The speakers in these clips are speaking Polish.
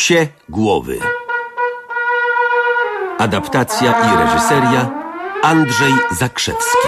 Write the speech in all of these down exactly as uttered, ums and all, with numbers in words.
Psie głowy. Adaptacja i reżyseria Andrzej Zakrzewski.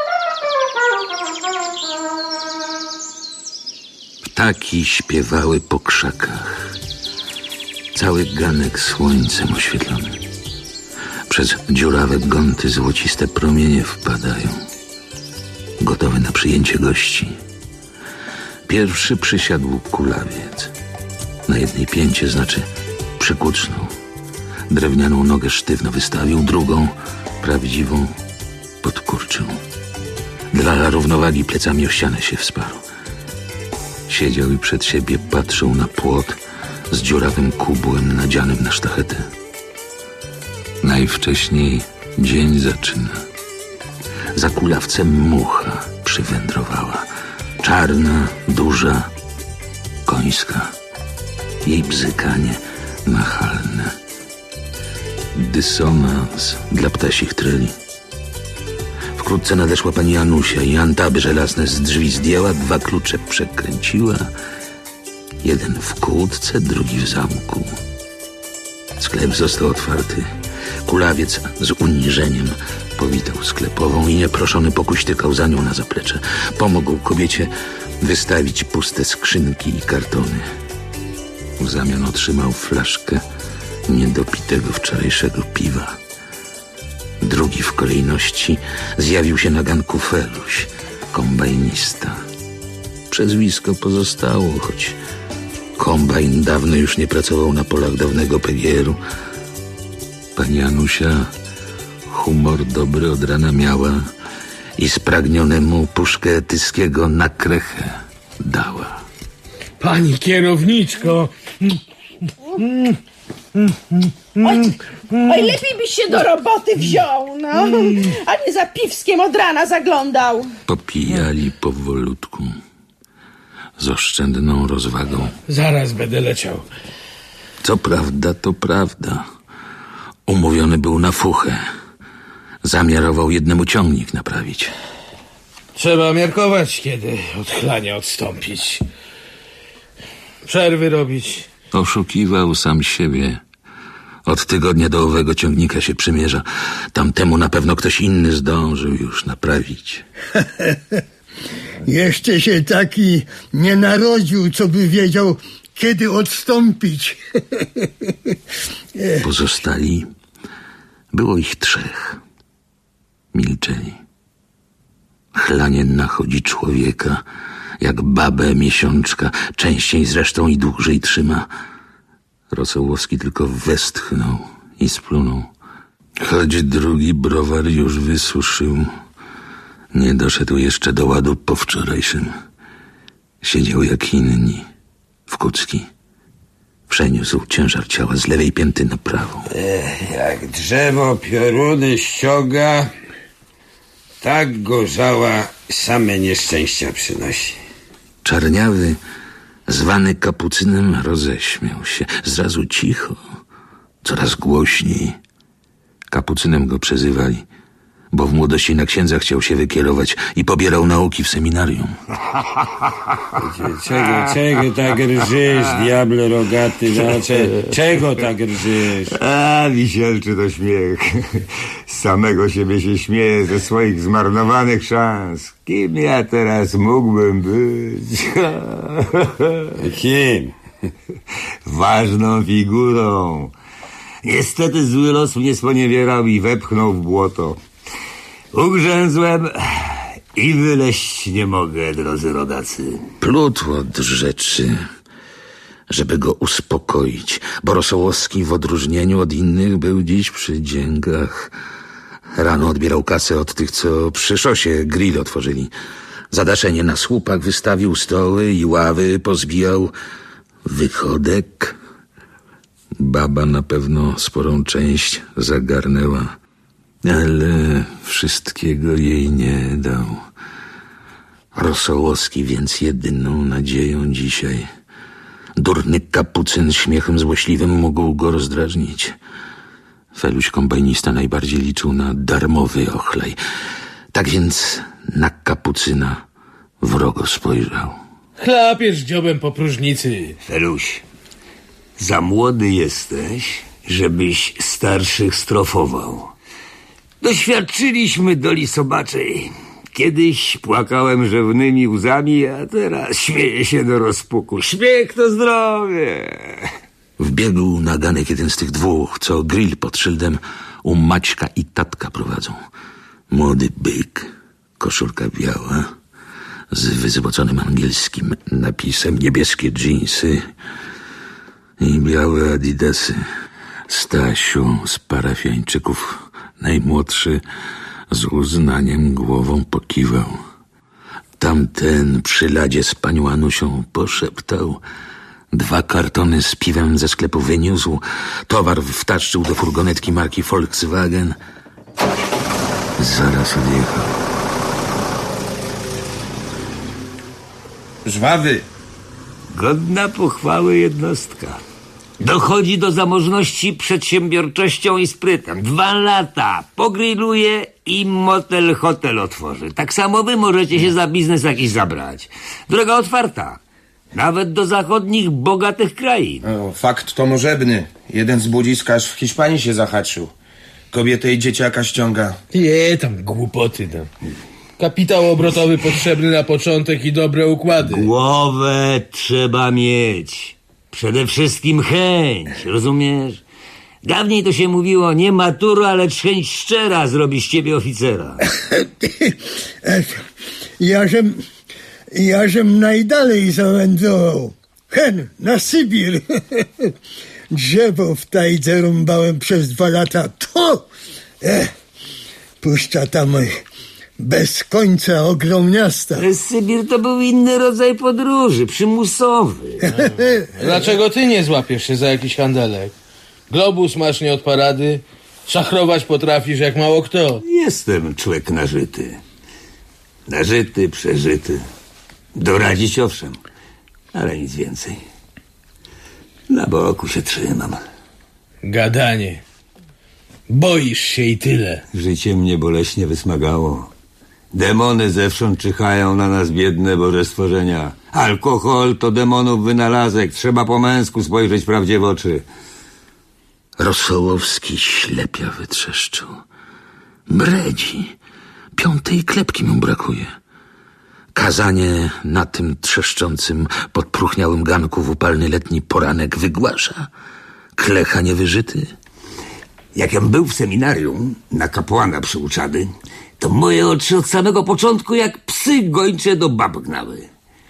Ptaki śpiewały po krzakach. Cały ganek słońcem oświetlony. Przez dziurawe gonty złociste promienie wpadają. Gotowy na przyjęcie gości. Pierwszy przysiadł kulawiec. Na jednej pięcie, znaczy przykucnął. Drewnianą nogę sztywno wystawił, drugą, prawdziwą, podkurczył. Dla równowagi plecami o ścianę się wsparł. Siedział i przed siebie patrzył na płot z dziurawym kubłem nadzianym na sztachetę. Najwcześniej dzień zaczyna. Za kulawcem mucha przywędrowała. Czarna, duża, końska. Jej bzykanie nachalne. Dysonans dla ptasich treli. Wkrótce nadeszła pani Anusia i antaby żelazne z drzwi zdjęła, dwa klucze przekręciła. Jeden w kłódce, drugi w zamku. Sklep został otwarty. Kulawiec z uniżeniem powitał sklepową i nieproszony pokuśtykał za nią na zaplecze. Pomógł kobiecie wystawić puste skrzynki i kartony. W zamian otrzymał flaszkę niedopitego wczorajszego piwa. Drugi w kolejności zjawił się na ganku Feluś, kombajnista. Przezwisko pozostało, choć kombajn dawno już nie pracował na polach dawnego P G R-u. Pani Anusia humor dobry od rana miała i spragnionemu puszkę tyskiego na krechę dała. Pani kierowniczko! Oj, oj, lepiej byś się do roboty wziął, no. A nie za piwskiem od rana zaglądał. Popijali powolutku, z oszczędną rozwagą. Zaraz będę leciał. Co prawda, to prawda. Umówiony był na fuchę. Zamiarował jednemu ciągnik naprawić. Trzeba miarkować, kiedy od chlania odstąpić. Przerwy robić. Oszukiwał sam siebie. Od tygodnia do owego ciągnika się przymierza. Tamtemu na pewno ktoś inny zdążył już naprawić. Jeszcze się taki nie narodził, co by wiedział, kiedy odstąpić. Pozostali, było ich trzech. Milczeli. Chlanie nachodzi człowieka, jak babę miesiączka, częściej zresztą i dłużej trzyma. Rosołowski tylko westchnął i splunął. Choć drugi browar już wysuszył, nie doszedł jeszcze do ładu po wczorajszym. Siedział jak inni, w kucki. Przeniósł ciężar ciała z lewej pięty na prawą. Ech, jak drzewo pioruny ściąga, tak gorzała same nieszczęścia przynosi. Czarniawy, zwany kapucynem, roześmiał się. Zrazu cicho, coraz głośniej. Kapucynem go przezywali, bo w młodości na księdza chciał się wykierować i pobierał nauki w seminarium. Czego, czego tak rżysz, diable rogaty? Znaczy, czego tak rżysz? A, wisielczy to śmiech. Z samego siebie się śmieję, ze swoich zmarnowanych szans. Kim ja teraz mógłbym być? Kim? Ważną figurą. Niestety zły los mnie sponiewierał i wepchnął w błoto. Ugrzęzłem i wyleść nie mogę, drodzy rodacy. Plutł od rzeczy, żeby go uspokoić, bo Rosołowski w odróżnieniu od innych był dziś przy dziękach. Rano odbierał kasę od tych, co przy szosie grill otworzyli. Zadaszenie na słupach wystawił, stoły i ławy pozbijał. Wychodek. Baba na pewno sporą część zagarnęła, ale wszystkiego jej nie dał. Rosołowski więc jedyną nadzieją dzisiaj. Durny kapucyn śmiechem złośliwym mógł go rozdrażnić. Feluś kombajnista najbardziej liczył na darmowy ochlej. Tak więc na kapucyna wrogo spojrzał. Chlapiesz dziobem po próżnicy. Feluś, Za młody jesteś, żebyś starszych strofował. Doświadczyliśmy doli sobaczej. Kiedyś płakałem rzewnymi łzami, a teraz śmieję się do rozpuku. Śmiech to zdrowie. Wbiegł na ganek jeden z tych dwóch, co grill pod szyldem u Maćka i tatka prowadzą. Młody byk, koszulka biała, z wyzłoconym angielskim napisem, niebieskie dżinsy i białe adidasy. Stasiu z parafiańczyków, najmłodszy, z uznaniem głową pokiwał. Tamten przy ladzie z panią Anusią poszeptał. Dwa kartony z piwem ze sklepu wyniósł. Towar wtaszczył do furgonetki marki Volkswagen. Zaraz odjechał. Żwawy. Godna pochwały jednostka. Dochodzi do zamożności przedsiębiorczością i sprytem. Dwa lata pogrilluje i motel hotel otworzy. Tak samo wy możecie się za biznes jakiś zabrać. Droga otwarta. Nawet do zachodnich, bogatych krain. O, fakt to możebny. Jeden z budziskarz w Hiszpanii się zahaczył. Kobietę i dzieciaka ściąga. Nie, tam głupoty tam. Kapitał obrotowy potrzebny na początek i dobre układy. Głowę trzeba mieć. Przede wszystkim chęć, rozumiesz? Dawniej to się mówiło, nie matura, lecz chęć szczera zrobi z ciebie oficera. Ja żem, ja żem najdalej zawędrował. Hen, na Sybir. Drzewo w tajdze rąbałem przez dwa lata. To! Eh, puszcza tam bez końca ogrom miasta. Sybir to był inny rodzaj podróży, przymusowy. Dlaczego ty nie złapiesz się za jakiś handelek? Globus masz nie od parady, szachrować potrafisz jak mało kto. Jestem człowiek nażyty. Nażyty, przeżyty. Doradzić owszem, ale nic więcej. Na boku się trzymam. Gadanie. Boisz się i tyle. Życie mnie boleśnie wysmagało. Demony zewsząd czyhają na nas, biedne Boże stworzenia. Alkohol to demonów wynalazek. Trzeba po męsku spojrzeć prawdzie w oczy. Rosołowski ślepia wytrzeszczył. Bredzi. Piątej klepki mu brakuje. Kazanie na tym trzeszczącym, podpruchniałym ganku w upalny letni poranek wygłasza. Klecha niewyżyty. Jakem był w seminarium na kapłana przyuczany, to moje oczy od samego początku jak psy gończe do bab gnały.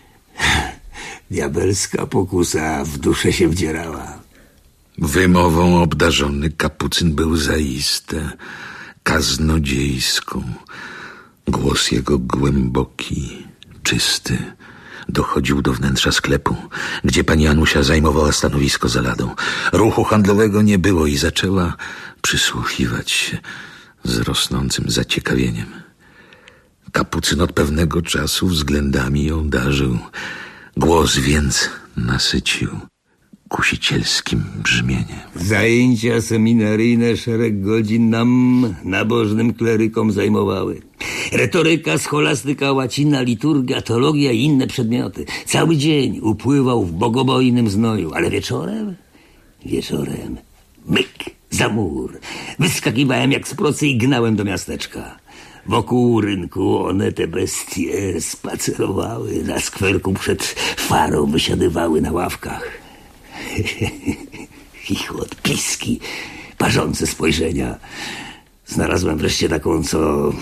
Diabelska pokusa w duszę się wdzierała. Wymową obdarzony kapucyn był zaiste kaznodziejską. Głos jego głęboki, czysty, dochodził do wnętrza sklepu, gdzie pani Anusia zajmowała stanowisko za ladą. Ruchu handlowego nie było i zaczęła przysłuchiwać się z rosnącym zaciekawieniem. Kapucyn od pewnego czasu względami ją darzył. Głos więc nasycił kusicielskim brzmieniem. Zajęcia seminaryjne szereg godzin nam, nabożnym klerykom, zajmowały. Retoryka, scholastyka, łacina, liturgia, teologia i inne przedmioty. Cały dzień upływał w bogobojnym znoju, ale wieczorem, wieczorem, myk, za mur. Wyskakiwałem jak z procy i gnałem do miasteczka. Wokół rynku one, te bestie, spacerowały. Na skwerku przed farą wysiadywały na ławkach. Chichot, piski, parzące spojrzenia. Znalazłem wreszcie taką, co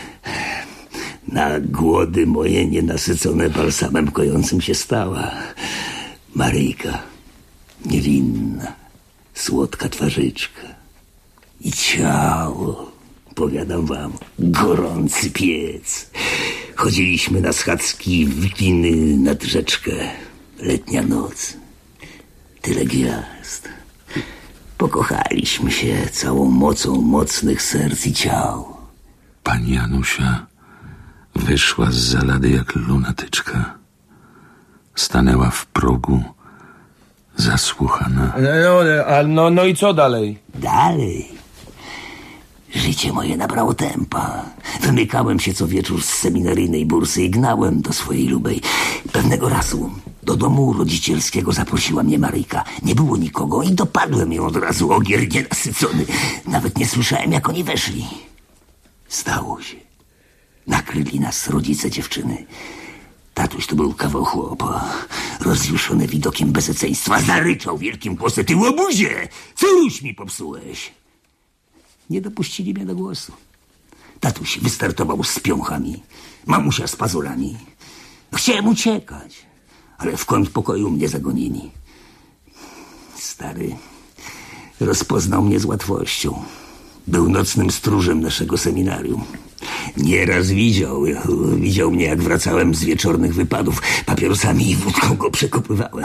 na głody moje nienasycone balsamem kojącym się stała. Maryjka, niewinna, słodka twarzyczka i ciało, powiadam wam, gorący piec. Chodziliśmy na schadzki w kiny nad rzeczkę. Letnia noc. Tyle gwiazd. Pokochaliśmy się całą mocą mocnych serc i ciał. Pani Anusia wyszła z zalady jak lunatyczka. Stanęła w progu, zasłuchana. No, no, no, no i co dalej? Dalej. Życie moje nabrało tempa. Wymykałem się co wieczór z seminaryjnej bursy i gnałem do swojej lubej. Pewnego razu Do domu rodzicielskiego zaprosiła mnie Maryjka. Nie było nikogo i dopadłem ją od razu, ogier nienasycony. Nawet nie słyszałem, jak oni weszli. Stało się. Nakryli nas rodzice dziewczyny. Tatuś to był kawał chłopa. Rozjuszony widokiem bezeceństwa zaryczał wielkim głosem: ty łobuzie, co ruś mi popsułeś? Nie dopuścili mnie do głosu. Tatuś wystartował z piąchami, mamusia z pazurami. Chciałem uciekać, ale w kąt pokoju mnie zagonili. Stary rozpoznał mnie z łatwością. Był nocnym stróżem naszego seminarium. Nieraz widział, widział mnie, jak wracałem z wieczornych wypadów. Papierosami i wódką go przekopywałem.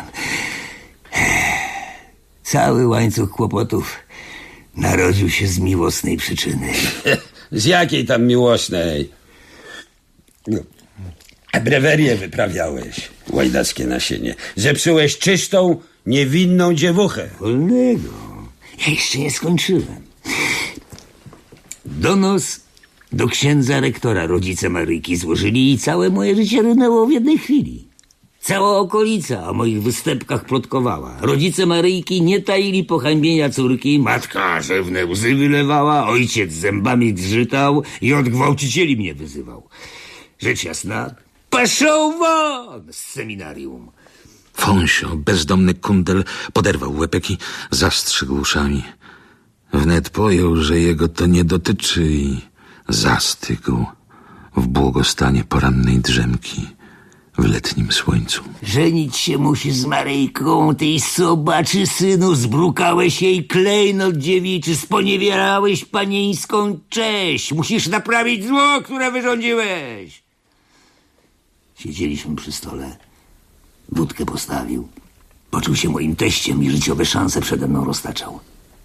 Cały łańcuch kłopotów narodził się z miłosnej przyczyny. Z jakiej tam miłosnej? Brewerię wyprawiałeś, łajdackie nasienie. Zepsułeś czystą, niewinną dziewuchę. Wolnego. Ja jeszcze nie skończyłem. Donos do księdza rektora rodzice Maryjki złożyli i całe moje życie runęło w jednej chwili. Cała okolica o moich występkach plotkowała. Rodzice Maryjki nie taili pohańbienia córki. Matka rzewne łzy wylewała, ojciec zębami zgrzytał i od gwałcicieli mnie wyzywał. Rzecz jasna, paszą won z seminarium. Fąsio, bezdomny kundel, poderwał łepek i zastrzygł uszami. Wnet pojął, że jego to nie dotyczy i zastygł w błogostanie porannej drzemki w letnim słońcu. Żenić się musisz z Maryjką, tej sobaczy synu, zbrukałeś jej klejnot dziewiczy, sponiewierałeś panieńską cześć, musisz naprawić zło, które wyrządziłeś. Siedzieliśmy przy stole, wódkę postawił, poczuł się moim teściem i życiowe szanse przede mną roztaczał.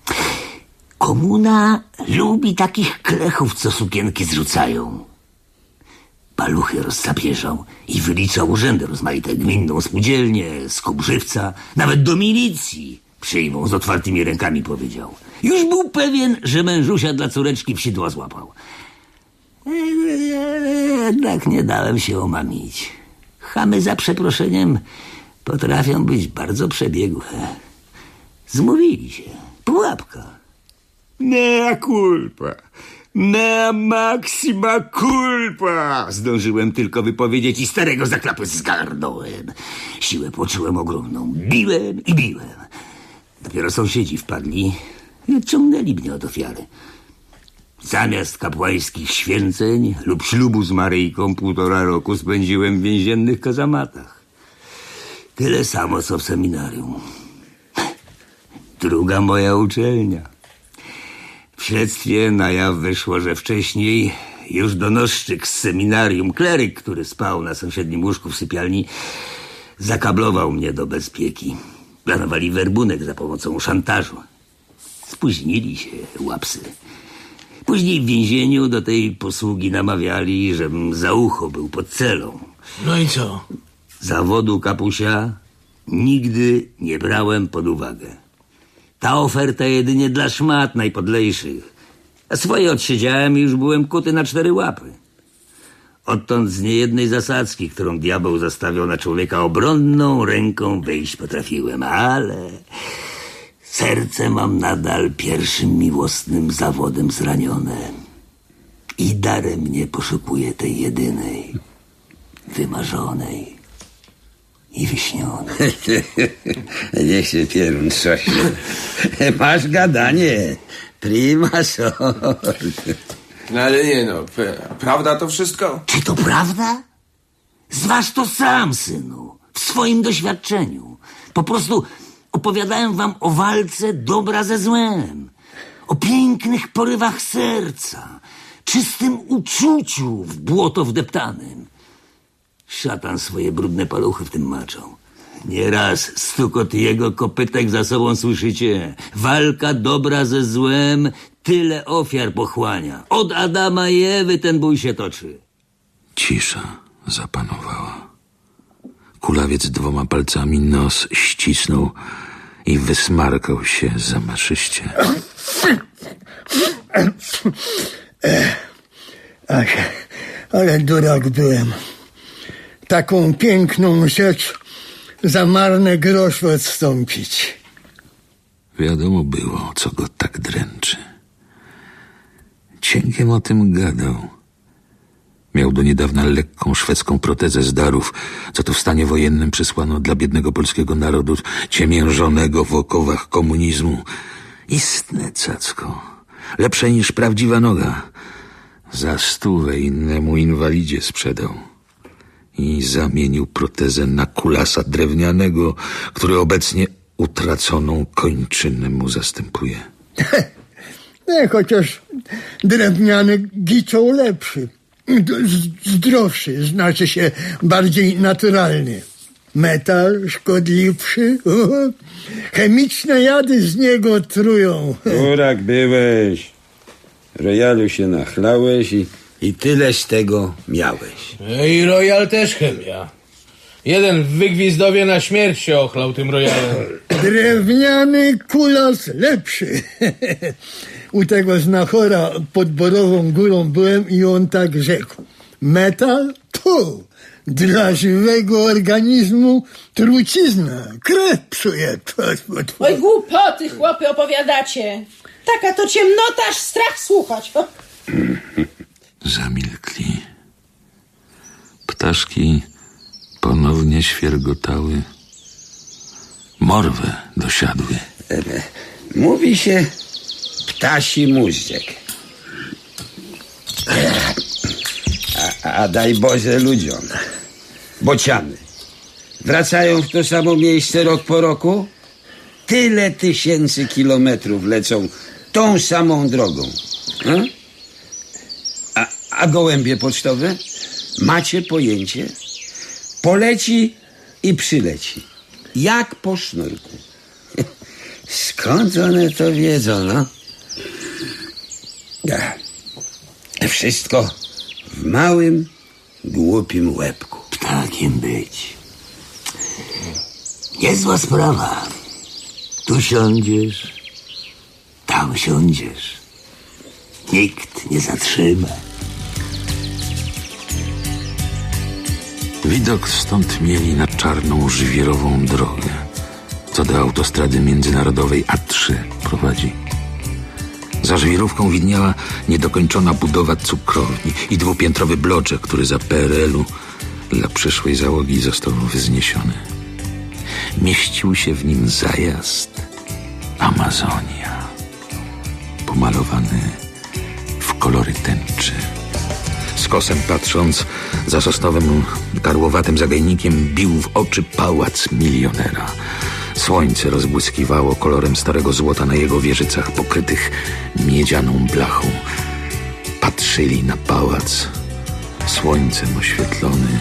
Komuna lubi takich klechów, co sukienki zrzucają. Paluchy rozsapieżał i wyliczał urzędy rozmaite, gminną spółdzielnię, skup żywca, nawet do milicji przyjmą z otwartymi rękami, powiedział. Już był pewien, że mężusia dla córeczki w sidła złapał. Jednak nie dałem się omamić. Chamy, za przeproszeniem, potrafią być bardzo przebiegłe. Zmówili się. Pułapka. Mea culpa. Mea maxima culpa. Zdążyłem tylko wypowiedzieć i starego za klapę zgarnąłem. Siłę poczułem ogromną. Biłem i biłem. Dopiero sąsiedzi wpadli i odciągnęli mnie od ofiary. Zamiast kapłańskich święceń lub ślubu z Maryjką półtora roku spędziłem w więziennych kazamatach. Tyle samo, co w seminarium. Druga moja uczelnia. W śledztwie na jaw wyszło, że wcześniej już donoszczyk z seminarium, kleryk, który spał na sąsiednim łóżku w sypialni, zakablował mnie do bezpieki. Planowali werbunek za pomocą szantażu. Spóźnili się łapsy. Później w więzieniu do tej posługi namawiali, żebym za ucho był pod celą. No i co? Zawodu kapusia nigdy nie brałem pod uwagę. Ta oferta jedynie dla szmat najpodlejszych. A swoje odsiedziałem i już byłem kuty na cztery łapy. Odtąd z niejednej zasadzki, którą diabeł zastawiał na człowieka obronną ręką, wyjść potrafiłem, ale serce mam nadal pierwszym miłosnym zawodem zranione i darem nie poszukuję tej jedynej, wymarzonej i wyśnionej. Niech się pierun trzośnie. Masz gadanie. Prima sort. No ale nie no, prawda to wszystko? Czy to prawda? Zważ to sam, synu, w swoim doświadczeniu. Po prostu opowiadałem wam o walce dobra ze złem, o pięknych porywach serca, czystym uczuciu w błoto wdeptanym. Szatan swoje brudne paluchy w tym maczał. Nieraz stukot jego kopytek za sobą słyszycie. Walka dobra ze złem tyle ofiar pochłania. Od Adama i Ewy ten bój się toczy. Cisza zapanowała. Kulawiec dwoma palcami nos ścisnął i wysmarkał się zamaszyście. Ach, ale durak byłem. Taką piękną rzecz za marne grosz odstąpić. Wiadomo było, co go tak dręczy. Cienkiem o tym gadał. Miał do niedawna lekką szwedzką protezę z darów, co to w stanie wojennym przysłano dla biednego polskiego narodu, ciemiężonego w okowach komunizmu. Istne cacko, lepsze niż prawdziwa noga. Za stówę innemu inwalidzie sprzedał i zamienił protezę na kulasa drewnianego, który obecnie utraconą kończynę mu zastępuje. Nie, chociaż drewniany giczoł lepszy. Zdrowszy, znaczy się bardziej naturalny. Metal szkodliwszy. Chemiczne jady z niego trują. Burak byłeś. Royalu się nachlałeś i, i tyle z tego miałeś. I Royal też chemia. Jeden w Wygwizdowie na śmierć się ochlał tym Royalem. Drewniany kulas lepszy. U tego znachora pod Borową Górą byłem i on tak rzekł. Metal to dla żywego organizmu trucizna. Krew psuje. Oj, głupoty, chłopy, opowiadacie. Taka to ciemnota, aż strach słuchać. Zamilkli. Ptaszki ponownie świergotały. Morwę dosiadły. Mówi się ptasi móździek. A, a daj Boże ludziom. Bociany. Wracają w to samo miejsce rok po roku? Tyle tysięcy kilometrów lecą tą samą drogą. Hmm? A, a gołębie pocztowe? Macie pojęcie? Poleci i przyleci. Jak po sznurku. Skąd one to wiedzą, no? Wszystko w małym, głupim łebku. Ptakiem być. Niezła sprawa. Tu siądziesz, tam siądziesz. Nikt nie zatrzyma. Widok stąd mieli na czarną żwirową drogę, co do autostrady międzynarodowej A trzy prowadzi. Za żwirówką widniała niedokończona budowa cukrowni i dwupiętrowy bloczek, który za P R L u dla przyszłej załogi został wzniesiony. Mieścił się w nim zajazd Amazonia, pomalowany w kolory tęczy. Skosem patrząc, za sosnowym, karłowatym zagajnikiem bił w oczy pałac milionera. Słońce rozbłyskiwało kolorem starego złota na jego wieżycach pokrytych miedzianą blachą. Patrzyli na pałac, słońcem oświetlony.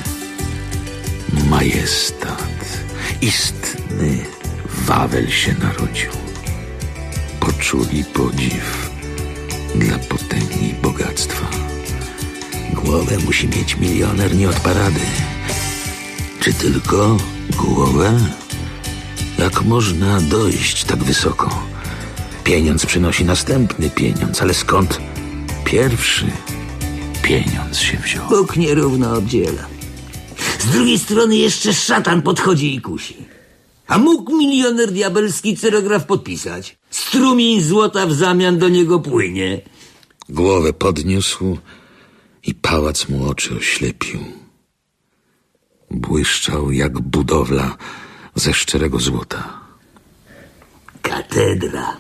Majestat, istny Wawel się narodził. Poczuli podziw dla potęgi bogactwa. Głowę musi mieć milioner nie od parady. Czy tylko głowę? Jak można dojść tak wysoko? Pieniądz przynosi następny pieniądz, ale skąd pierwszy pieniądz się wziął? Bóg nierówno obdziela. Z drugiej strony jeszcze szatan podchodzi i kusi. A mógł milioner diabelski cyrograf podpisać? Strumień złota w zamian do niego płynie. Głowę podniósł i pałac mu oczy oślepił. Błyszczał jak budowla ze szczerego złota. Katedra.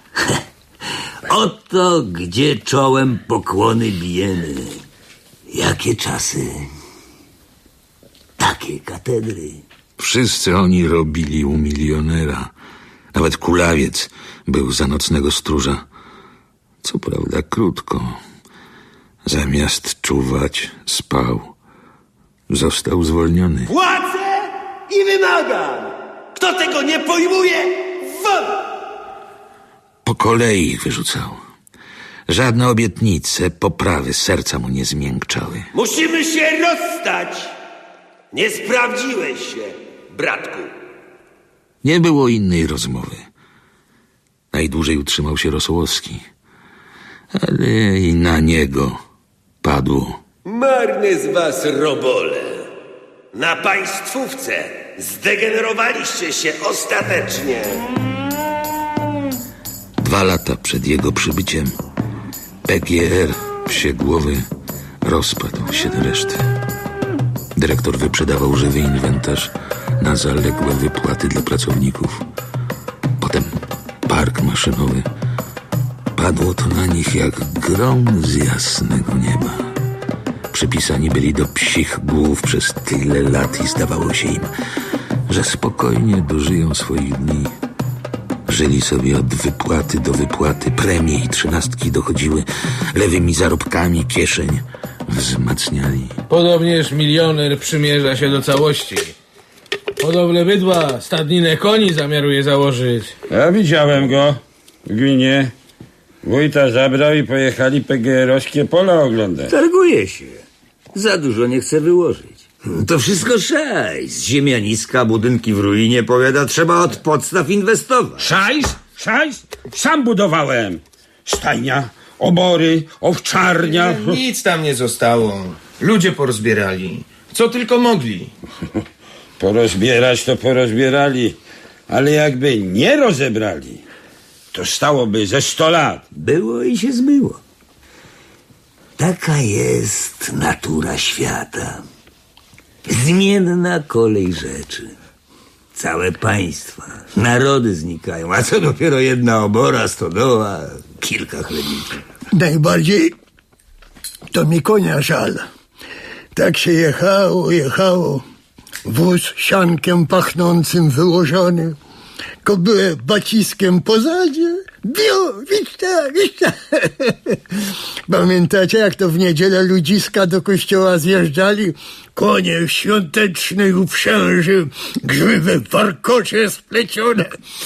Oto gdzie czołem pokłony bijemy. Jakie czasy, takie katedry. Wszyscy oni robili u milionera. Nawet kulawiec był za nocnego stróża. Co prawda krótko. Zamiast czuwać, spał. Został zwolniony. Płacę i wymagam. Kto tego nie pojmuje, wam! Po kolei ich wyrzucał. Żadne obietnice, poprawy serca mu nie zmiękczały. Musimy się rozstać. Nie sprawdziłeś się, bratku. Nie było innej rozmowy. Najdłużej utrzymał się Rosołowski. Ale i na niego padło. Marny z was robole. Na państwówce Zdegenerowaliście się ostatecznie. Dwa lata przed jego przybyciem P G R Psie Głowy rozpadł się do reszty. Dyrektor wyprzedawał żywy inwentarz na zaległe wypłaty dla pracowników. Potem park maszynowy. Padło to na nich jak grom z jasnego nieba. Przypisani byli do psich głów przez tyle lat i zdawało się im, że spokojnie dożyją swoich dni. Żyli sobie od wypłaty do wypłaty, premie i trzynastki dochodziły lewymi zarobkami, kieszeń wzmacniali. Podobnież milioner przymierza się do całości. Hodowlę bydła, stadninę koni zamiaruje założyć. Ja widziałem go w gminie. Wójta zabrał i pojechali P G R-owskie pola oglądać. Targuje się. Za dużo nie chce wyłożyć. To wszystko szajs. Ziemianiska, budynki w ruinie, powiada, trzeba od podstaw inwestować. Szajs? Szajs? Sam budowałem. Stajnia, obory, owczarnia. Nic tam nie zostało. Ludzie porozbierali. Co tylko mogli. Porozbierać to porozbierali, ale jakby nie rozebrali, to stałoby ze sto lat. Było i się zmyło. Taka jest natura świata. Zmienna kolej rzeczy. Całe państwa, narody znikają, a co dopiero jedna obora, stodoła, kilka chlebniczych. Najbardziej to mi konia żal. Tak się jechało, jechało. Wóz siankiem pachnącym wyłożony, kobyłę baciskiem po zadzie. Bio, wiśta, wiśta. Pamiętacie, jak to w niedzielę ludziska do kościoła zjeżdżali? Konie w świątecznej uprzęży, grzywy w warkocze splecione.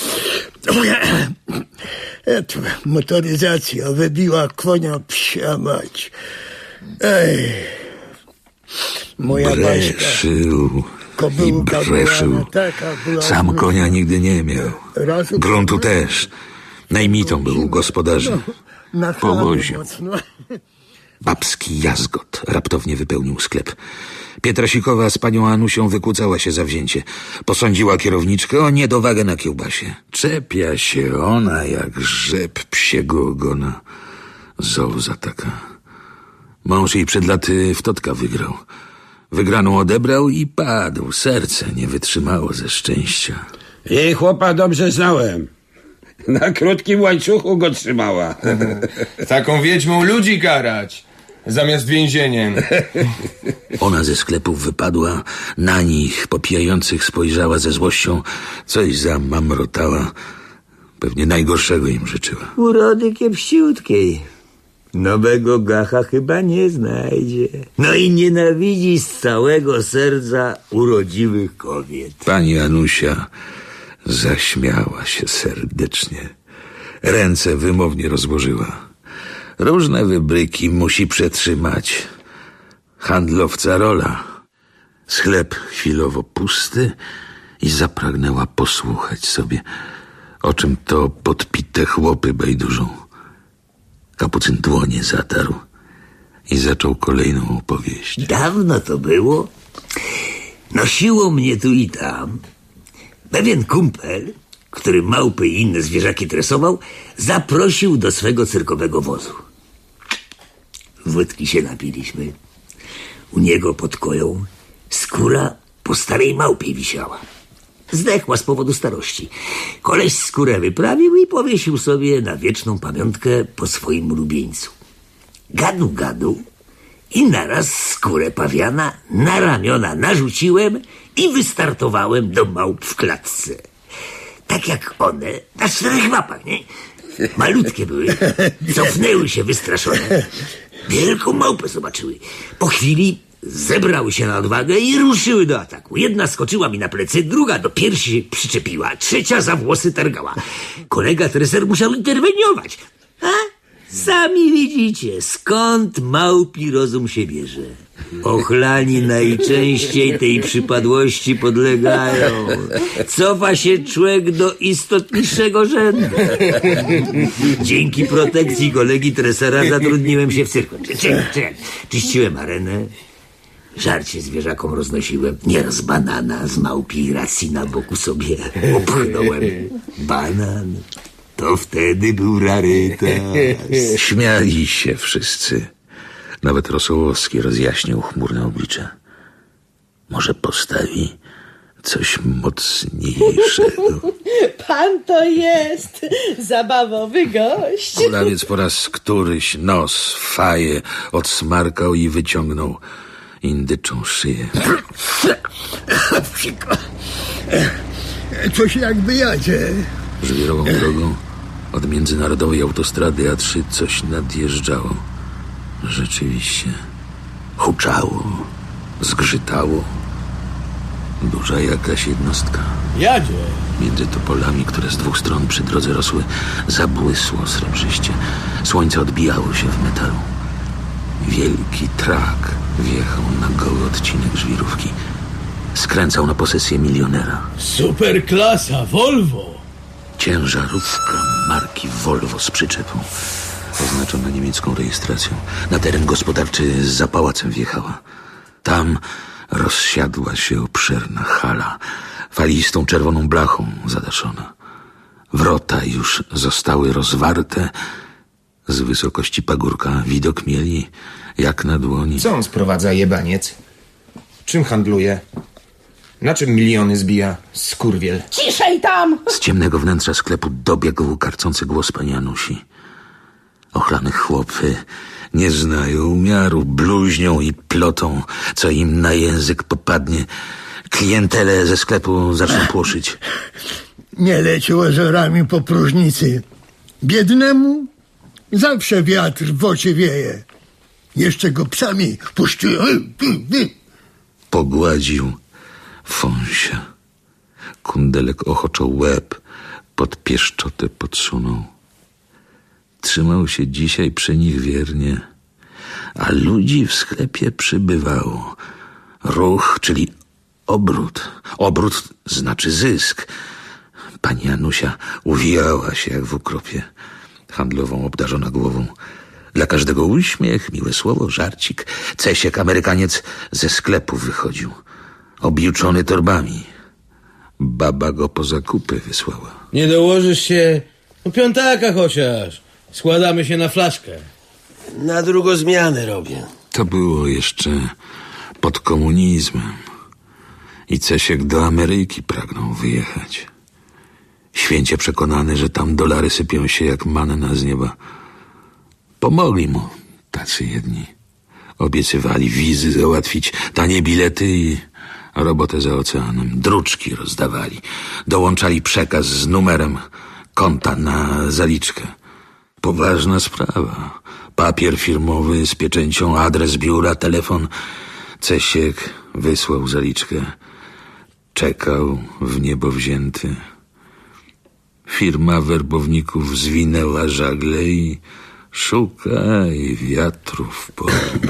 Eto, motoryzacja wybiła konia psia mać. Ej, moja Baśka. Breszył i breszył. Sam konia nigdy nie miał. Gruntu też. Najmitą był u gospodarzy. Powoził. Babski jazgot raptownie wypełnił sklep. Pietrasikowa z panią Anusią wykłócała się za wzięcie. Posądziła kierowniczkę o niedowagę na kiełbasie. Czepia się ona jak rzep psiego ogona. Zołza taka. Mąż jej przed laty w Totka wygrał. Wygraną odebrał i padł. Serce nie wytrzymało ze szczęścia. Jej chłopa dobrze znałem. Na krótkim łańcuchu go trzymała. Taką wiedźmą ludzi karać, zamiast więzieniem. Ona ze sklepów wypadła, na nich popijających spojrzała ze złością, coś zamamrotała. Pewnie najgorszego im życzyła. Urody kiepściutkiej. Nowego gacha chyba nie znajdzie. No i nienawidzi z całego serca urodziwych kobiet. Pani Anusia zaśmiała się serdecznie. Ręce wymownie rozłożyła. Różne wybryki musi przetrzymać. Handlowca rola. Sklep chwilowo pusty i zapragnęła posłuchać sobie, o czym to podpite chłopy bajdużą. Kapucyn dłonie zatarł i zaczął kolejną opowieść. Dawno to było. Nosiło mnie tu i tam. Pewien kumpel, który małpy i inne zwierzaki tresował, zaprosił do swego cyrkowego wozu. Wódki się napiliśmy. U niego pod koją skóra po starej małpie wisiała. Zdechła z powodu starości. Koleś skórę wyprawił i powiesił sobie na wieczną pamiątkę po swoim ulubieńcu. Gadu, gadu i naraz skórę pawiana na ramiona narzuciłem i wystartowałem do małp w klatce. Tak jak one, na czterech łapach, nie? Malutkie były, cofnęły się wystraszone. Wielką małpę zobaczyły. Po chwili zebrały się na odwagę i ruszyły do ataku. Jedna skoczyła mi na plecy, druga do piersi przyczepiła, trzecia za włosy targała. Kolega treser musiał interweniować. A? Sami widzicie, skąd małpi rozum się bierze. Ochlani najczęściej tej przypadłości podlegają. Cofa się człowiek do istotniejszego rzędu. Dzięki protekcji kolegi tresera zatrudniłem się w cyrku. Czekaj, czekaj. Czyściłem arenę, Żarcie zwierzakom roznosiłem. Nieraz banana z małpiej racji na boku sobie opchnąłem. Banan. To wtedy był rarytas. Śmiali się wszyscy. Nawet Rosołowski rozjaśnił chmurne oblicze. Może postawi coś mocniejszego. Pan to jest zabawowy gość. Kulawiec po raz któryś nos, faję odsmarkał i wyciągnął indyczą szyję. Coś jakby jadzie. Żwirową drogą od międzynarodowej autostrady A trzy coś nadjeżdżało. Rzeczywiście. Huczało, zgrzytało. Duża jakaś jednostka. Jadzie. Między topolami, które z dwóch stron przy drodze rosły, zabłysło srebrzyście. Słońce odbijało się w metalu. Wielki trak wjechał na goły odcinek żwirówki. Skręcał na posesję milionera. Super klasa, Volvo. Ciężarówka marki Volvo z przyczepą, oznaczona niemiecką rejestracją. Na teren gospodarczy za pałacem wjechała. Tam rozsiadła się obszerna hala, falistą czerwoną blachą zadaszona. Wrota już zostały rozwarte. Z wysokości pagórka widok mieli jak na dłoni. Co on sprowadza, jebaniec? Czym handluje? Na czym miliony zbija, skurwiel? Ciszej tam! Z ciemnego wnętrza sklepu dobiegł karcący głos pani Anusi. Ochlane chłopy nie znają umiaru, bluźnią i plotą, co im na język popadnie. Klientelę ze sklepu zaczną płoszyć. Nie leci ozorami po próżnicy. Biednemu zawsze wiatr w oczy wieje. Jeszcze go psami puszczują. Pogładził Fąsia. Kundelek ochoczo łeb pod pieszczotę podsunął. Trzymał się dzisiaj przy nich wiernie, a ludzi w sklepie przybywało. Ruch, czyli obrót. Obrót znaczy zysk. Pani Anusia uwijała się jak w ukropie, handlową obdarzona głową. Dla każdego uśmiech, miłe słowo, żarcik. Cesiek, Amerykaniec, ze sklepu wychodził, objuczony torbami. Baba go po zakupy wysłała. Nie dołożysz się? No piątaka chociaż. Składamy się na flaszkę. Na drugą zmianę robię. To było jeszcze pod komunizmem. I Cesiek do Ameryki pragnął wyjechać. Święcie przekonany, że tam dolary sypią się jak manna z nieba. Pomogli mu tacy jedni. Obiecywali wizy załatwić, tanie bilety i robotę za oceanem. Druczki rozdawali. Dołączali przekaz z numerem konta na zaliczkę. Poważna sprawa. Papier firmowy z pieczęcią, adres biura, telefon. Cesiek wysłał zaliczkę. Czekał w niebo wzięty. Firma werbowników zwinęła żagle i szukaj wiatrów po...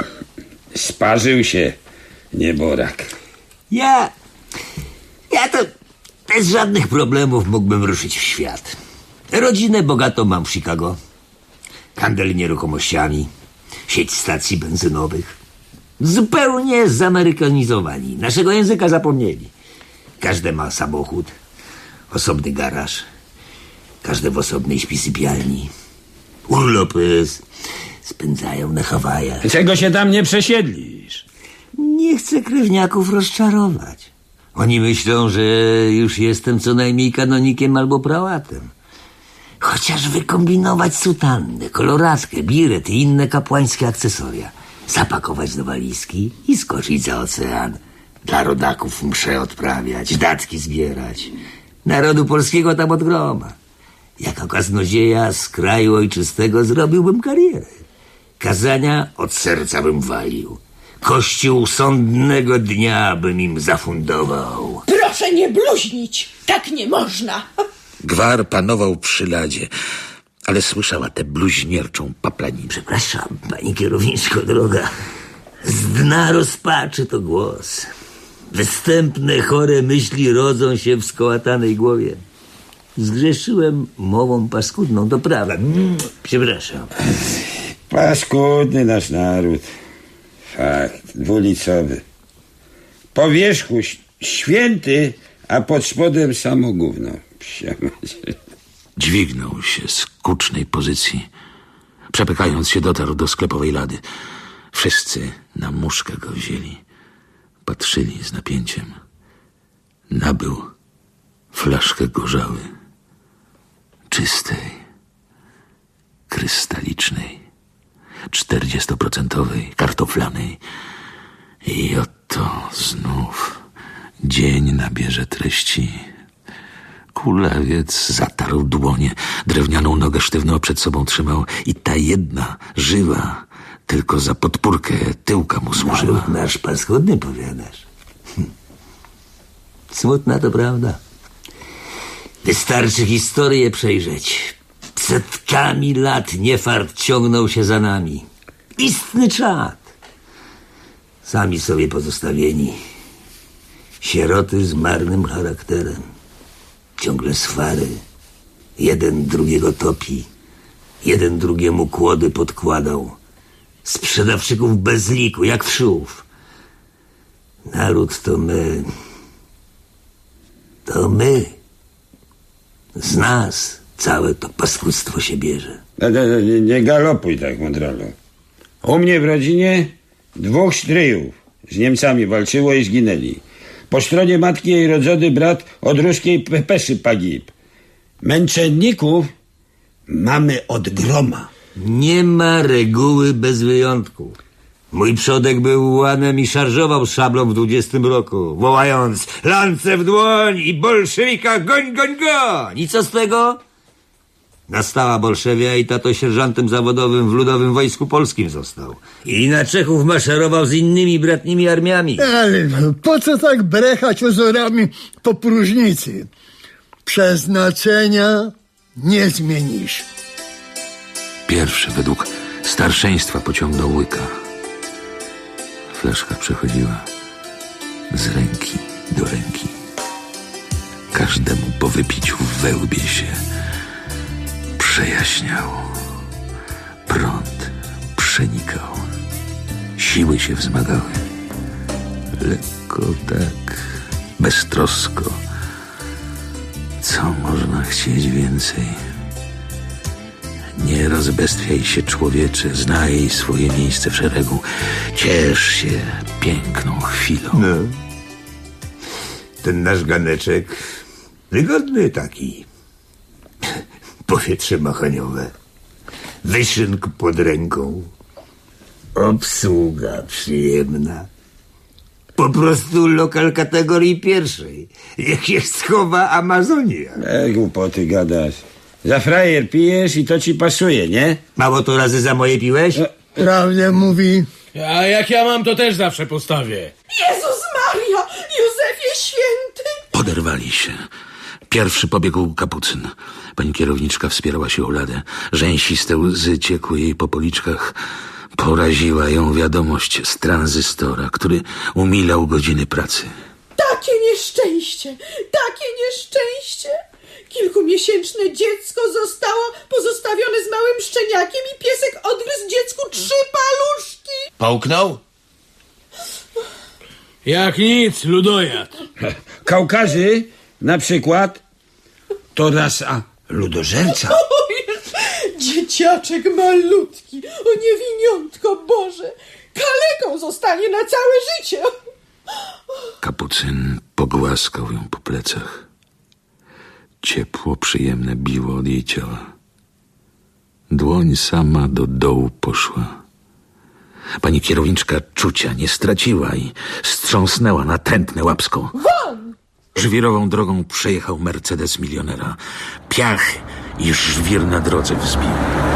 Sparzył się nieborak. Ja... Ja to bez żadnych problemów mógłbym ruszyć w świat. Rodzinę bogatą mam w Chicago. Handel nieruchomościami. Sieć stacji benzynowych. Zupełnie zamerykanizowani. Naszego języka zapomnieli. Każdy ma samochód. Osobny garaż. Każdy w osobnej śpisypialni. Urlopy spędzają na Hawajach. Czego się tam nie przesiedlisz? Nie chcę krewniaków rozczarować. Oni myślą, że już jestem co najmniej kanonikiem albo prałatem. Chociaż wykombinować sutannę, koloratkę, biret i inne kapłańskie akcesoria. Zapakować do walizki i skoczyć za ocean. Dla rodaków mszę odprawiać, datki zbierać. Narodu polskiego tam od groma. Jako kaznodzieja z kraju ojczystego zrobiłbym karierę. Kazania od serca bym walił. Kościół sądnego dnia bym im zafundował. Proszę nie bluźnić. Tak nie można. Gwar panował przy ladzie, ale słyszała tę bluźnierczą paplaninę. Przepraszam, pani kierowniczko droga. Z dna rozpaczy to głos. Występne, chore myśli rodzą się w skołatanej głowie. Zgrzeszyłem mową paskudną, to prawda. Mm, przepraszam. Paskudny nasz naród. Fakt, dwulicowy. Po wierzchu święty, a pod spodem samo gówno. Dźwignął się z kucznej pozycji. Przepykając się, dotarł do sklepowej lady. Wszyscy na muszkę go wzięli. Patrzyli z napięciem. Nabył flaszkę gorzały. Czystej, krystalicznej, czterdziestoprocentowej, kartoflanej. I oto znów dzień nabierze treści. Kulawiec zatarł dłonie, drewnianą nogę sztywno przed sobą trzymał i ta jedna, żywa, tylko za podpórkę tyłka mu służyła. Naród nasz paskudny, powiadasz. Hm. Smutna to prawda. Wystarczy historię przejrzeć. Setkami lat niefart ciągnął się za nami. Istny czad. Sami sobie pozostawieni. Sieroty z marnym charakterem. Ciągle swary. Jeden drugiego topi. Jeden drugiemu kłody podkładał. Sprzedawczyków bez liku, jak wszów. Naród to my. To my. Z nas całe to paskudztwo się bierze. No, no, no, nie, nie galopuj tak, mądralo. U mnie w rodzinie dwóch stryjów z Niemcami walczyło i zginęli. Po stronie matki jej rodzony brat od ruskiej pepeszy pagib. Męczenników mamy od groma. Nie ma reguły bez wyjątku. Mój przodek był ułanem i szarżował szablą w dwudziestym roku, wołając lance w dłoń i bolszewika goń, goń, goń. I co z tego? Nastała bolszewia i tato sierżantem zawodowym w Ludowym Wojsku Polskim został. I na Czechów maszerował z innymi bratnimi armiami. Ale po co tak brechać ozorami po próżnicy? Przeznaczenia nie zmienisz. Pierwszy według starszeństwa pociągnął łyka. Flaszka przechodziła z ręki do ręki. Każdemu po wypiciu we łbie się przejaśniał. Prąd przenikał. Siły się wzmagały. Lekko tak, beztrosko. Co można chcieć więcej? Nie rozbestwiaj się, człowiecze, znaj swoje miejsce w szeregu. Ciesz się piękną chwilą. No. Ten nasz ganeczek wygodny taki. Powietrze machaniowe. Wyszynk pod ręką. Obsługa przyjemna. Po prostu lokal kategorii pierwszej. Niech się schowa Amazonia. E, głupoty gadasz. Za frajer pijesz i to ci pasuje, nie? Mało to razy za moje piłeś? Prawdę mówi. A jak ja mam, to też zawsze postawię. Jezus Maria, Józefie święty! Poderwali się. Pierwszy pobiegł kapucyn. Pani kierowniczka wspierała się o ladę. Rzęsiste łzy ciekły jej po policzkach. Poraziła ją wiadomość z tranzystora, który umilał godziny pracy. Takie nieszczęście, takie nieszczęście! Kilkumiesięczne dziecko zostało pozostawione z małym szczeniakiem i piesek odgryzł dziecku trzy paluszki. Połknął? Jak nic, ludojad. Kaukazy na przykład to rasa ludożerca. Oj, dzieciaczek malutki, o niewiniątko Boże, kaleką zostanie na całe życie. Kapucyn pogłaskał ją po plecach. Ciepło, przyjemne biło od jej ciała. Dłoń sama do dołu poszła. Pani kierowniczka czucia nie straciła i strząsnęła na tętnę łapską. Won! Żwirową drogą przejechał Mercedes milionera. Piach i żwir na drodze wzbił.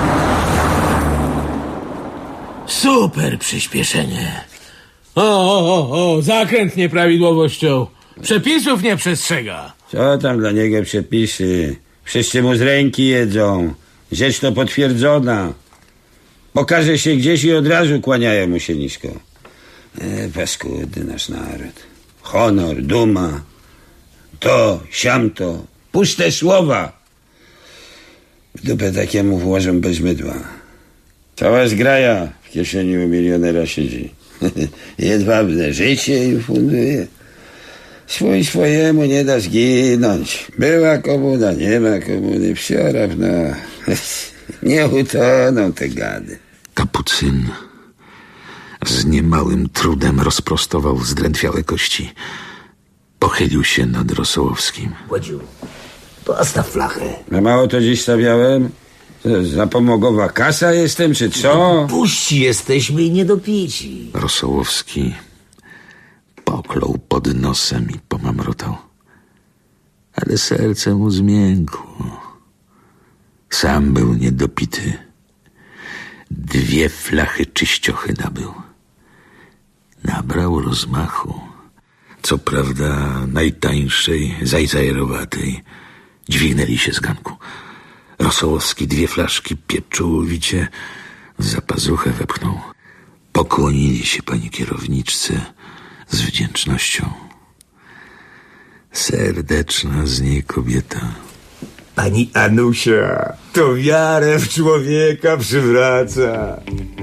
Super przyspieszenie. O, o, o, o, zakręt nieprawidłowością. Przepisów nie przestrzega. Co tam dla niego przepisy? Wszyscy mu z ręki jedzą. Rzecz to potwierdzona. Pokaże się gdzieś i od razu kłaniają mu się nisko. E, paskudny nasz naród. Honor, duma. To, siamto. Puste słowa. W dupę takiemu włożą bez mydła. Cała zgraja w kieszeni u milionera siedzi. Jedwabne życie im funduje. Swój swojemu nie da zginąć. Była komuna, nie ma komuny. Wsiorab, no. Nie utoną te gady. Kapucyn z niemałym trudem rozprostował zdrętwiałe kości. Pochylił się nad Rosołowskim. Łodziu, postaw flachę. Na mało to dziś stawiałem? Zapomogowa kasa jestem, czy co? Puści jesteśmy i niedopici. Rosołowski poklął pod nosem i pomamrotał. Ale serce mu zmiękło. Sam był niedopity. Dwie flachy czyściochy nabył. Nabrał rozmachu. Co prawda najtańszej, zajzajerowatej. Dźwignęli się z ganku. Rosołowski dwie flaszki pieczołowicie za pazuchę wepchnął. Pokłonili się pani kierowniczce z wdzięcznością. Serdeczna z niej kobieta. Pani Anusia, to wiarę w człowieka przywraca.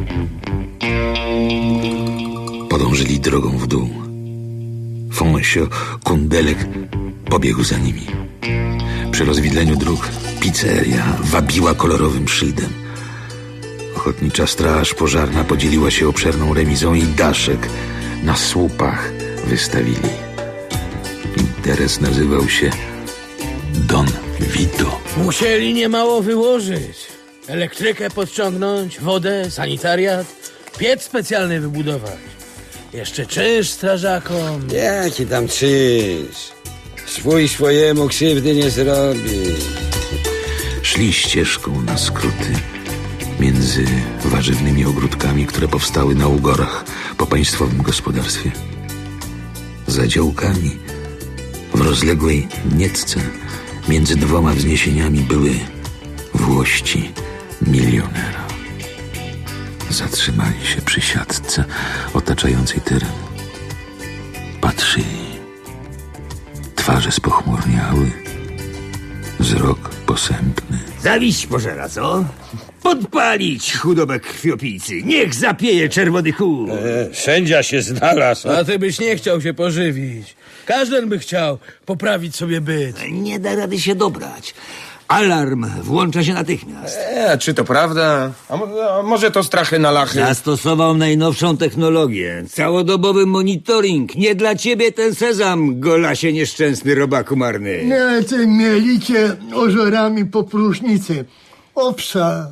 Podążyli drogą w dół. Fąsio Kundelek pobiegł za nimi. Przy rozwidleniu dróg pizzeria wabiła kolorowym szyldem. Ochotnicza straż pożarna podzieliła się obszerną remizą i daszek na słupach wystawili. Interes nazywał się Don Vito. Musieli niemało wyłożyć. Elektrykę podciągnąć, wodę, sanitariat, piec specjalny wybudować. Jeszcze czynsz strażakom. Jaki tam czynsz? Swój swojemu krzywdy nie zrobi. Szli ścieżką na skróty między warzywnymi ogródkami, które powstały na ugorach po państwowym gospodarstwie. Za działkami w rozległej nietce między dwoma wzniesieniami były włości milionera. Zatrzymali się przy siatce otaczającej teren. Patrzyli. Twarze spochmurniały, wzrok posępny. Zawiść pożera, co? Podpalić chudobę krwiopijcy. Niech zapieje czerwony chór. E, sędzia się znalazł. A ty byś nie chciał się pożywić. Każdy by chciał poprawić sobie byt. Nie da rady się dobrać. Alarm włącza się natychmiast. E, czy to prawda? A, mo- a może to strachy na lachy? Zastosował najnowszą technologię. Całodobowy monitoring. Nie dla ciebie ten sezam, golasie nieszczęsny robaku marny. Nie, ty mielicie ożorami po próżnicy. Obsa.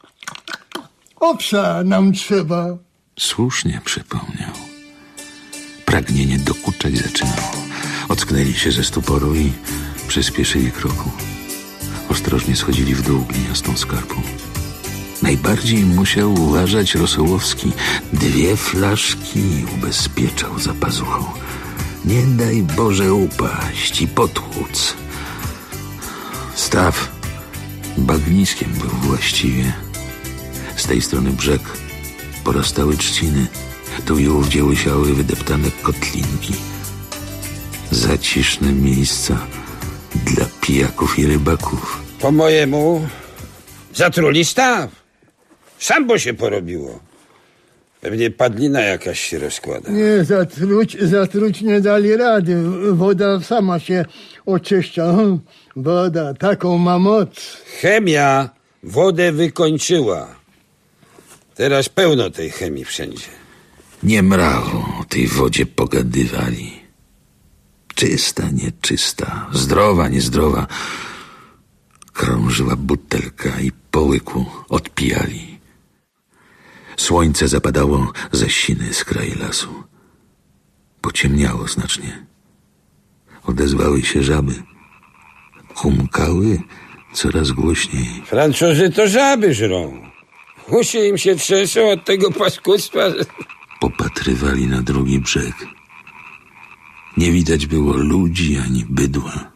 Obsa nam trzeba. Słusznie przypomniał. Pragnienie dokuczać zaczynało. Ocknęli się ze stuporu i przyspieszyli kroku. Ostrożnie schodzili w dół gliniastą skarpą. Najbardziej musiał uważać Rosołowski. Dwie flaszki ubezpieczał za pazuchą. Nie daj Boże upaść i potłuc. Staw bagniskiem był właściwie. Z tej strony brzeg porastały trzciny. Tu i ówdzie łysiały wydeptane kotlinki. Zaciszne miejsca dla pijaków i rybaków. Po mojemu zatruli staw. Szambo się porobiło. Pewnie padlina jakaś się rozkłada. Nie, zatruć, zatruć nie dali rady. Woda sama się oczyszcza. Woda taką ma moc. Chemia wodę wykończyła. Teraz pełno tej chemii wszędzie. Niemrawo o tej wodzie pogadywali. Czysta, nieczysta, zdrowa, niezdrowa. Krążyła butelka i po łyku odpijali. Słońce zapadało ze siny z kraju lasu. Pociemniało znacznie. Odezwały się żaby. Humkały coraz głośniej. Francuzi to żaby żrą. Uszy im się trzęsą od tego paskudztwa. Popatrywali na drugi brzeg. Nie widać było ludzi ani bydła.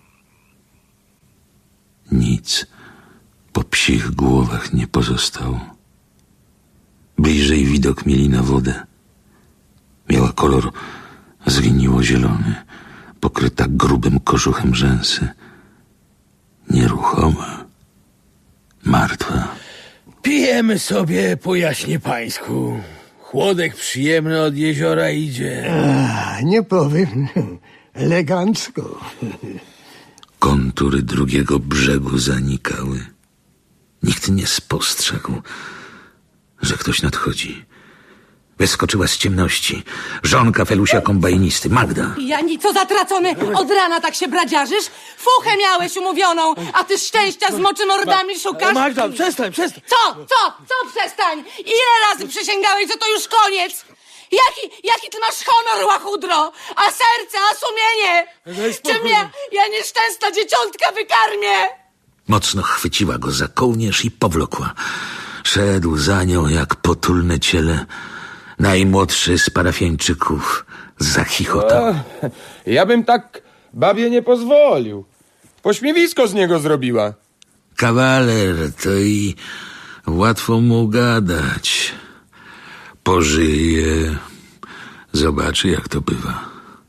Nic po psich głowach nie pozostało. Bliżej widok mieli na wodę. Miała kolor zgniło-zielony, pokryta grubym kożuchem rzęsy. Nieruchoma, martwa. Pijemy sobie, pojaśnię pańsku. Chłodek przyjemny od jeziora idzie. A, nie powiem, elegancko. Kontury drugiego brzegu zanikały. Nikt nie spostrzegł, że ktoś nadchodzi. Wyskoczyła z ciemności żonka Felusia kombajnisty, Magda. Jani, co zatracony? Od rana tak się bradziarzysz? Fuchę miałeś umówioną, a ty szczęścia z moczymordami szukasz? Magda, przestań, przestań. Co? Co? Co przestań? Ile razy przysięgałeś, że to już koniec? Jaki, jaki ty masz honor, łachudro? A serce, a sumienie? Czym ja, ja nieszczęsna dzieciątka wykarmię? Mocno chwyciła go za kołnierz i powlokła. Szedł za nią jak potulne ciele. Najmłodszy z parafiańczyków zachichotał. O, ja bym tak babie nie pozwolił. Pośmiewisko z niego zrobiła. Kawaler to i łatwo mu gadać. Pożyje, zobaczy jak to bywa.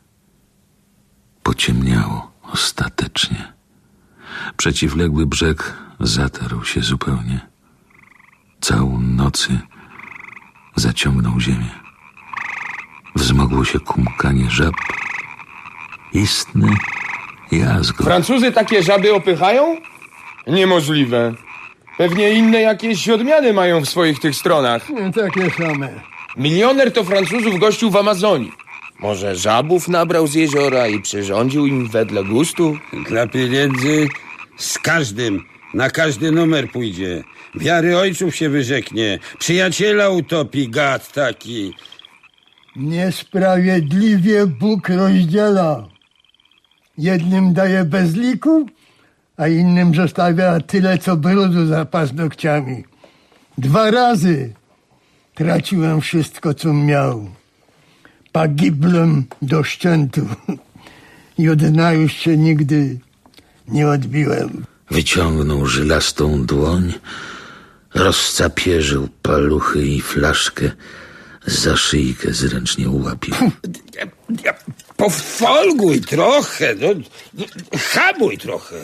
Pociemniało ostatecznie. Przeciwległy brzeg zatarł się zupełnie. Całą nocy zaciągnął ziemię. Wzmogło się kumkanie żab. Istny jazgot. Francuzy takie żaby opychają? Niemożliwe. Pewnie inne jakieś odmiany mają w swoich tych stronach. Takie same. Milioner to Francuzów gościł w Amazonii. Może żabów nabrał z jeziora i przyrządził im wedle gustu? Dla pieniędzy z każdym, na każdy numer pójdzie. Wiary ojców się wyrzeknie. Przyjaciela utopi, gad taki. Niesprawiedliwie Bóg rozdziela. Jednym daje bez liku, a innym zostawia tyle, co brudu za paznokciami. Dwa razy traciłem wszystko, co miał. Pagiblem do szczętu. I od dna już się nigdy nie odbiłem. Wyciągnął żylastą dłoń, rozcapierzył paluchy i flaszkę, za szyjkę zręcznie ułapił. Pofolguj trochę, no, hamuj trochę.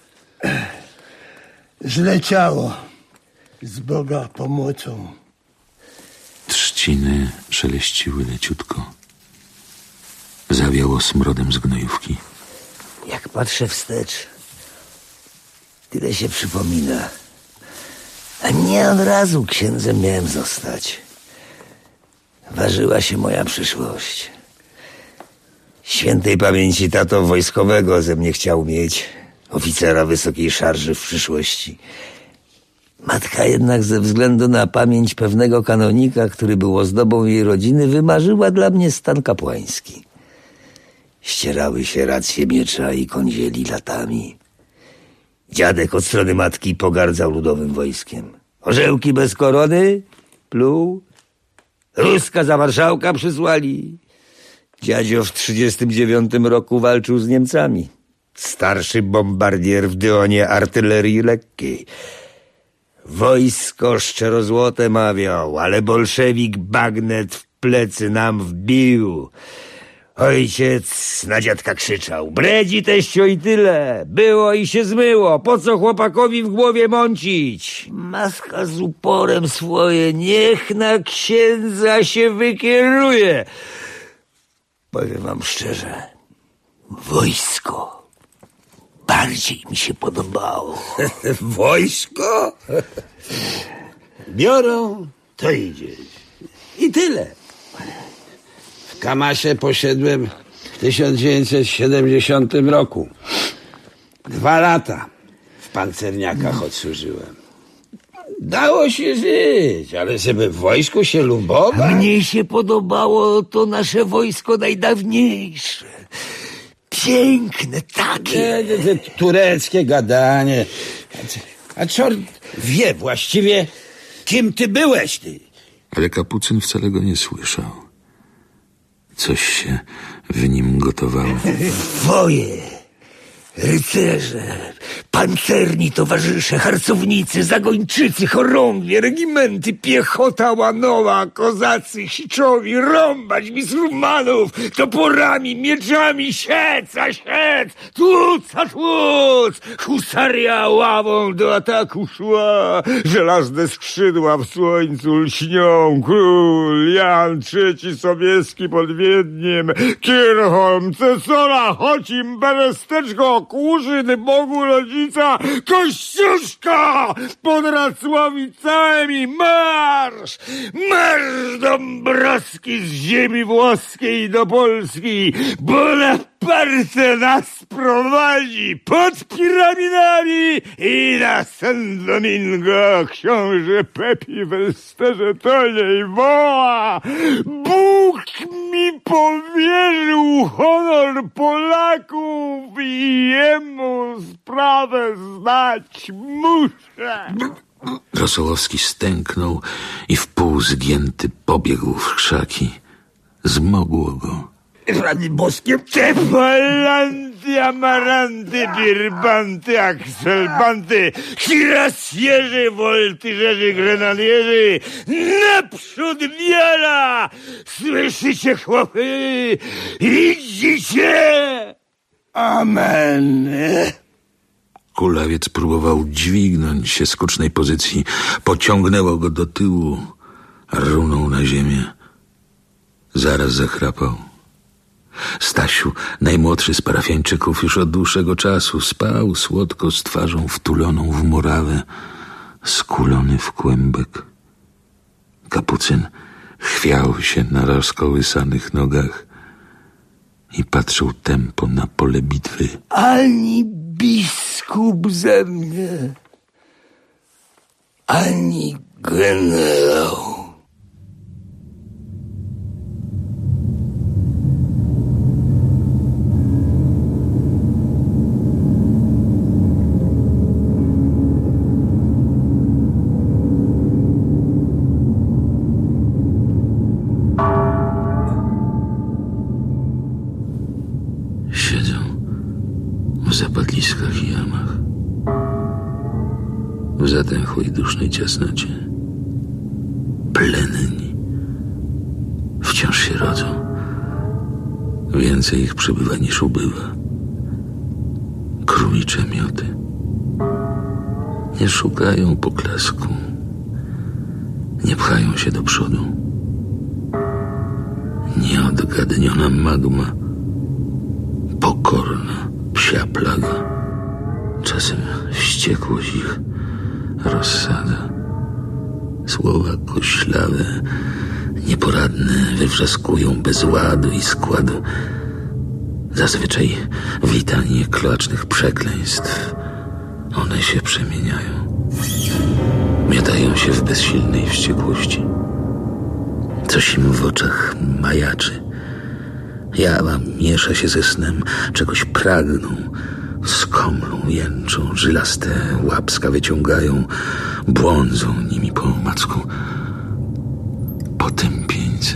Zleciało z Boga pomocą. Trzciny szeleściły leciutko. Zawiało smrodem z gnojówki. Jak patrzę wstecz, tyle się przypomina. A nie od razu księdzem miałem zostać. Ważyła się moja przyszłość. Świętej pamięci tato wojskowego ze mnie chciał mieć. Oficera wysokiej szarży w przyszłości. Matka jednak ze względu na pamięć pewnego kanonika, który był ozdobą jej rodziny, wymarzyła dla mnie stan kapłański. Ścierały się racje miecza i kądzieli latami. Dziadek od strony matki pogardzał ludowym wojskiem. Orzełki bez korony? Pluł. Ruska za marszałka przysłali. Dziadzio w trzydziestym dziewiątym roku walczył z Niemcami. Starszy bombardier w dyonie artylerii lekkiej. Wojsko szczerozłote mawiał, ale bolszewik bagnet w plecy nam wbił. Ojciec na dziadka krzyczał: bredzi teścio i tyle, było i się zmyło, po co chłopakowi w głowie mącić? Maska z uporem swoje, niech na księdza się wykieruje. Powiem wam szczerze, wojsko bardziej mi się podobało. Wojsko? Biorą, to idzie. I tyle. W Kamasie poszedłem w tysiąc dziewięćset siedemdziesiątym roku. Dwa lata w pancerniakach odsłużyłem. Dało się żyć, ale żeby w wojsku się lubować... Mnie się podobało to nasze wojsko najdawniejsze. Piękne, takie. Nie, nie, nie, tureckie gadanie. A czort wie właściwie, kim ty byłeś, ty. Ale kapucyn wcale go nie słyszał. Coś się w nim gotowało. Woje, rycerze, Pancerni towarzysze, harcownicy, zagończycy, chorągwie, regimenty, piechota łanowa, kozacy, siczowi, rąbać, misrumanów, toporami, mieczami, siec a siec, tłuc a tłuc. Husaria ławą do ataku szła, żelazne skrzydła w słońcu lśnią. Król Jan trzeci Sobieski pod Wiedniem, Kirchholm, Cesora, Chocim, Beresteczko, Kłuszyn, Bogu Rodzica, Kościuszka, pod Racławicami, marsz! Marsz Dąbrowski z ziemi włoskiej do Polski, Bonaparte nas prowadzi pod piramidami i na San Domingo książę Pepi w Elsterze tonie i woła: Bóg mi powierzył honor Polaków i jemu sprawę znać muszę. Rosołowski stęknął i wpół zgięty pobiegł w krzaki. Zmogło go. Rany boskie, Te palanty, amaranty, birbanty, akselbanty, kirasjerzy, woltyżerzy, grenadierzy, naprzód wiara! Słyszycie, chłopy? Widzicie? Amen. Kulawiec próbował dźwignąć się z kucznej pozycji. Pociągnęło go do tyłu. Runął na ziemię. Zaraz zachrapał. Stasiu, najmłodszy z parafiańczyków, już od dłuższego czasu spał słodko z twarzą wtuloną w murawę, skulony w kłębek. Kapucyn chwiał się na rozkołysanych nogach i patrzył tępo na pole bitwy. ani biskup ze mnie, ani generał. Siedzą w zapadliskach i jamach, w zatęchłej dusznej ciasnocie. Plenni wciąż się rodzą. Więcej ich przybywa niż ubywa. Królicze mioty nie szukają poklasku, nie pchają się do przodu. Nieodgadniona magma, pokorna psia plaga, czasem wściekłość ich rozsadza. Słowa koślawe, nieporadne wywrzaskują bez ładu i składu. Zazwyczaj w litanię kloacznych przekleństw one się przemieniają. Miotają się w bezsilnej wściekłości. Coś im w oczach majaczy. Jawa miesza się ze snem, czegoś pragną. Skomlą, jęczą, żylaste łapska wyciągają, błądzą nimi po omacku. Potępieńcy,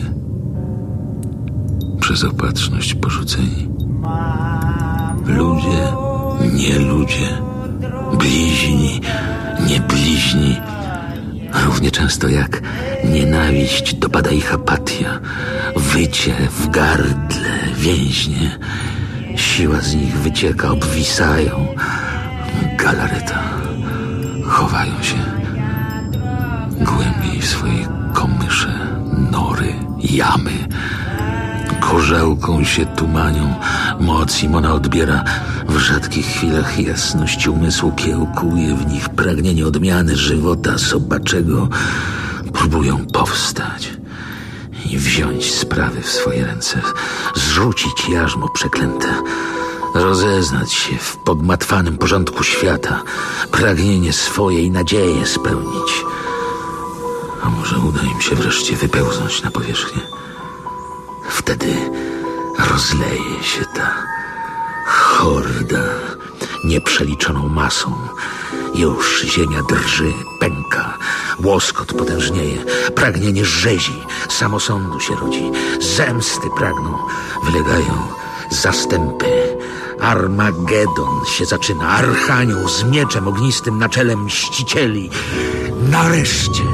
przez opatrzność porzuceni. Ludzie, nie ludzie, bliźni, nie bliźni. Równie często jak nienawiść dopada ich apatia, wycie w gardle więźnie. Siła z nich wycieka, obwisają. Galareta. Chowają się głębiej w swoje komysze, nory, jamy. Gorzełką się tumanią, moc im ona odbiera. W rzadkich chwilach jasność umysłu kiełkuje w nich pragnienie odmiany żywota sobaczego. Próbują powstać i wziąć sprawy w swoje ręce, zrzucić jarzmo przeklęte, rozeznać się w pogmatwanym porządku świata, pragnienie swoje i nadzieje spełnić. A może uda im się wreszcie wypełznąć na powierzchnię? Wtedy rozleje się ta horda nieprzeliczoną masą. Już ziemia drży, pęka, łoskot potężnieje, pragnienie rzezi, samosądu się rodzi, zemsty pragną, wylegają zastępy, Armagedon się zaczyna. Archanioł z mieczem ognistym na czele mścicieli. Nareszcie.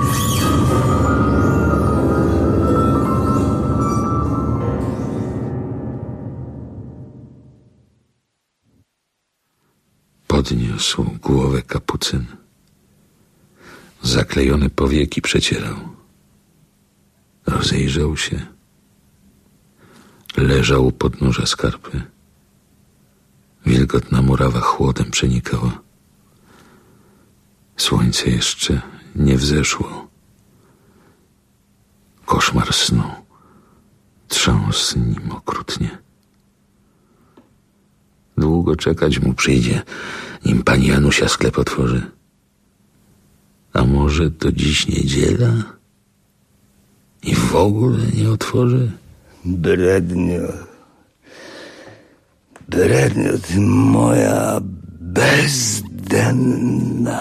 Podniósł głowę kapucyn. Zaklejone powieki przecierał. Rozejrzał się. Leżał u podnóża skarpy. Wilgotna murawa chłodem przenikała. Słońce jeszcze nie wzeszło. Koszmar snu trząsł nim okrutnie. Długo czekać mu przyjdzie, nim pani Janusia sklep otworzy. A może to dziś niedziela i w ogóle nie otworzy? Brednio, Brednio, ty moja bezdenna.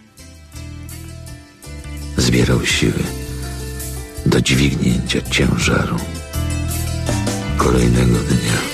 Zbierał siły do dźwignięcia ciężaru kolejnego dnia.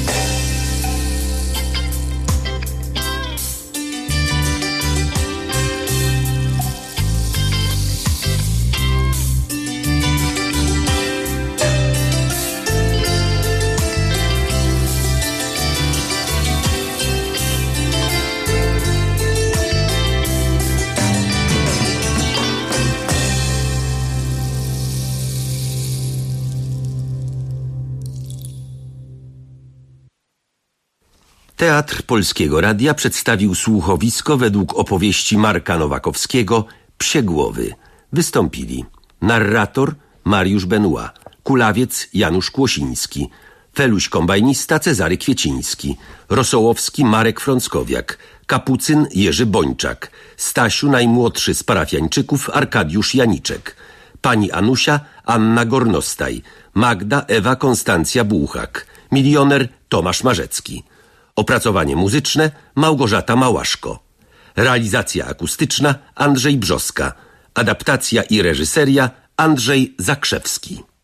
Teatr Polskiego Radia przedstawił słuchowisko według opowieści Marka Nowakowskiego Psie głowy. Wystąpili narrator Mariusz Benoit, kulawiec Janusz Kłosiński, feluś kombajnista Cezary Kwieciński, rosołowski Marek Frąckowiak, kapucyn Jerzy Bończak, Stasiu najmłodszy z parafiańczyków Arkadiusz Janiczek, pani Anusia Anna Gornostaj, Magda Ewa Konstancja Bułhak, milioner Tomasz Marzecki. Opracowanie muzyczne Małgorzata Małaszko. Realizacja akustyczna Andrzej Brzoska. Adaptacja i reżyseria Andrzej Zakrzewski.